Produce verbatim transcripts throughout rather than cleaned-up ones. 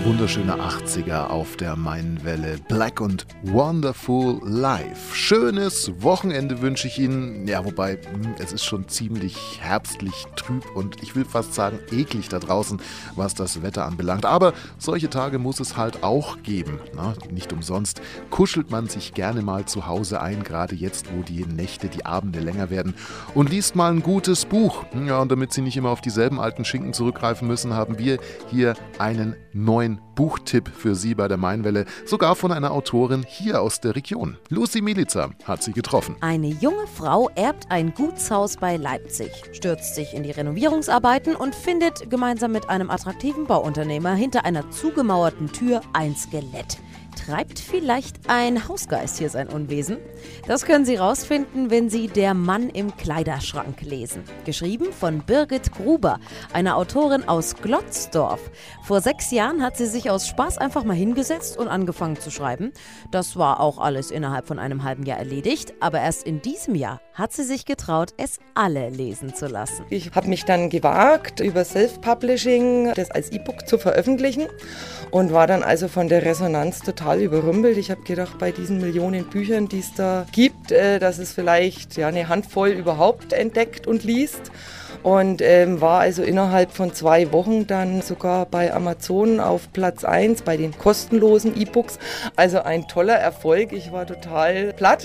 Wunderschöne achtziger auf der Mainwelle. Black und Wonderful Life. Schönes Wochenende wünsche ich Ihnen. Ja, wobei, es ist schon ziemlich herbstlich trüb und ich will fast sagen eklig da draußen, was das Wetter anbelangt. Aber solche Tage muss es halt auch geben. Na, nicht umsonst kuschelt man sich gerne mal zu Hause ein, gerade jetzt, wo die Nächte, die Abende länger werden, und liest mal ein gutes Buch. Ja, und damit Sie nicht immer auf dieselben alten Schinken zurückgreifen müssen, haben wir hier einen neuen Buchtipp für Sie bei der Mainwelle, sogar von einer Autorin hier aus der Region. Lucy Milica hat sie getroffen. Eine junge Frau erbt ein Gutshaus bei Leipzig, stürzt sich in die Renovierungsarbeiten und findet gemeinsam mit einem attraktiven Bauunternehmer hinter einer zugemauerten Tür ein Skelett. Treibt vielleicht ein Hausgeist hier sein Unwesen? Das können Sie rausfinden, wenn Sie Der Mann im Kleiderschrank lesen. Geschrieben von Birgit Gruber, einer Autorin aus Glotzdorf. Vor sechs Jahren hat sie sich aus Spaß einfach mal hingesetzt und angefangen zu schreiben. Das war auch alles innerhalb von einem halben Jahr erledigt, aber erst in diesem Jahr hat sie sich getraut, es alle lesen zu lassen. Ich habe mich dann gewagt, über Self-Publishing das als E-Book zu veröffentlichen und war dann also von der Resonanz total überrumpelt. Ich habe gedacht, bei diesen Millionen Büchern, die es da gibt, äh, dass es vielleicht ja, eine Handvoll überhaupt entdeckt und liest. Und ähm, war also innerhalb von zwei Wochen dann sogar bei Amazon auf Platz eins bei den kostenlosen E-Books. Also ein toller Erfolg. Ich war total platt.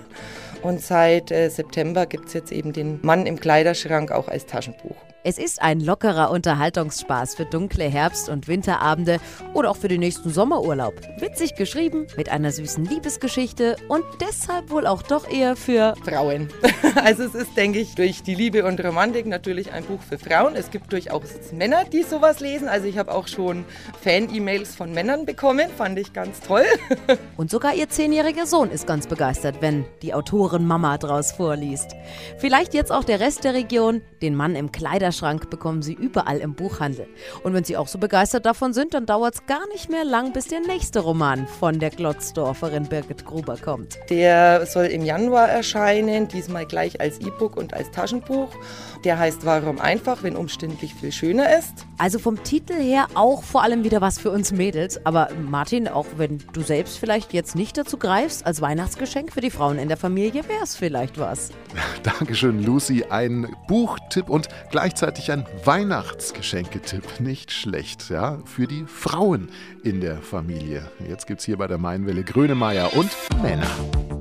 Und seit äh, September gibt es jetzt eben den Mann im Kleiderschrank auch als Taschenbuch. Es ist ein lockerer Unterhaltungsspaß für dunkle Herbst- und Winterabende oder auch für den nächsten Sommerurlaub. Witzig geschrieben, mit einer süßen Liebesgeschichte und deshalb wohl auch doch eher für Frauen. Also es ist, denke ich, durch die Liebe und Romantik natürlich ein Buch für Frauen. Es gibt durchaus Männer, die sowas lesen. Also ich habe auch schon Fan-E-Mails von Männern bekommen, fand ich ganz toll. Und sogar ihr zehnjähriger Sohn ist ganz begeistert, wenn die Autorin Mama draus vorliest. Vielleicht jetzt auch der Rest der Region. Den Mann im Kleiderschrank bekommen Sie überall im Buchhandel. Und wenn Sie auch so begeistert davon sind, dann dauert es gar nicht mehr lang, bis der nächste Roman von der Glotzdorferin Birgit Gruber kommt. Der soll im Januar erscheinen, diesmal gleich als E-Book und als Taschenbuch. Der heißt Warum einfach, wenn umständlich viel schöner ist. Also vom Titel her auch vor allem wieder was für uns Mädels. Aber Martin, auch wenn du selbst vielleicht jetzt nicht dazu greifst, als Weihnachtsgeschenk für die Frauen in der Familie wäre es vielleicht was. Dankeschön, Lucy. Ein Buchtipp und gleichzeitig ein Weihnachtsgeschenketipp. Nicht schlecht, ja, für die Frauen in der Familie. Jetzt gibt's hier bei der Mainwelle Grönemeyer und Männer.